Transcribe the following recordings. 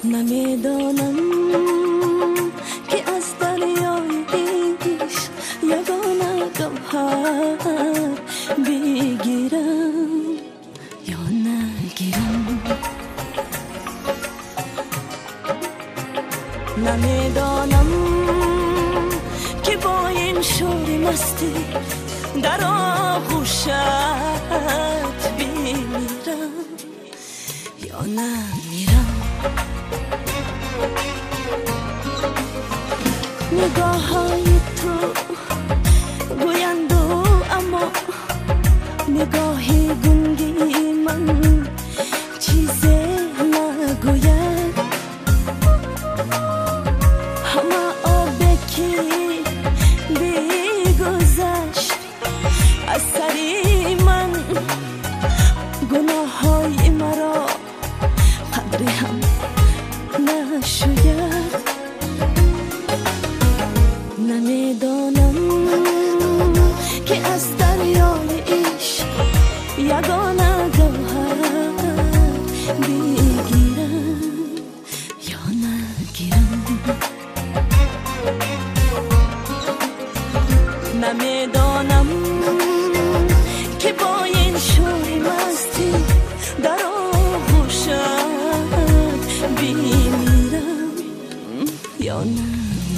نمیدانم که از دریای عشق یگانه گوهر بگیرم یا نگیرم. نمیدانم که با این شور مستی در آغوشت بمیرم یا نمیرم. نگاه‌های تو گویند اما نگاهی گنگی من چیزی نگوید. همه آبی که بگذشت از سری من، گناه‌های مرا قدری هم نشوید. نمیدانم که از دریای عشق یگانه گوهر بگیرم یا نگیرم. نمیدانم که با این شور مستی در آغوشت بمیرم یا نمیرم.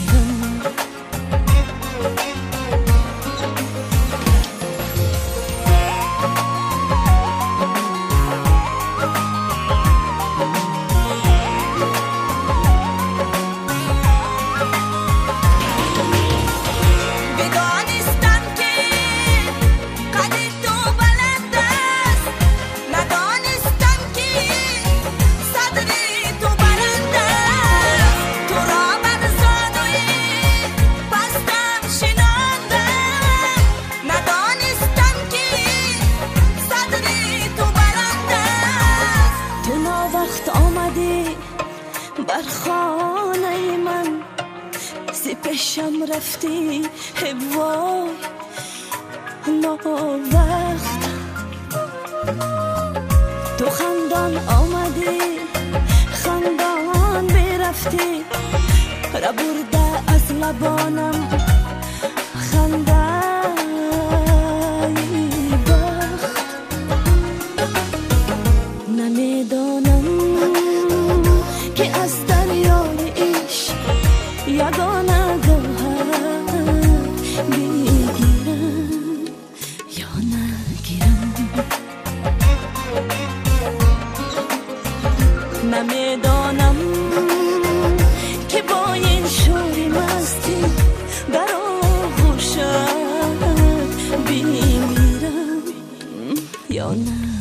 بر خانه من ز پیشم رفتی وای ناوقت. تو خندان آمدی خندان برفتی، را برده از لبانم خنده بخت. نمیدانم که از دریای عشق یگانه گوهر بگیرم یا نگیرم. نمیدانم که با این شور مستی در آغوشت بمیرم یا نه.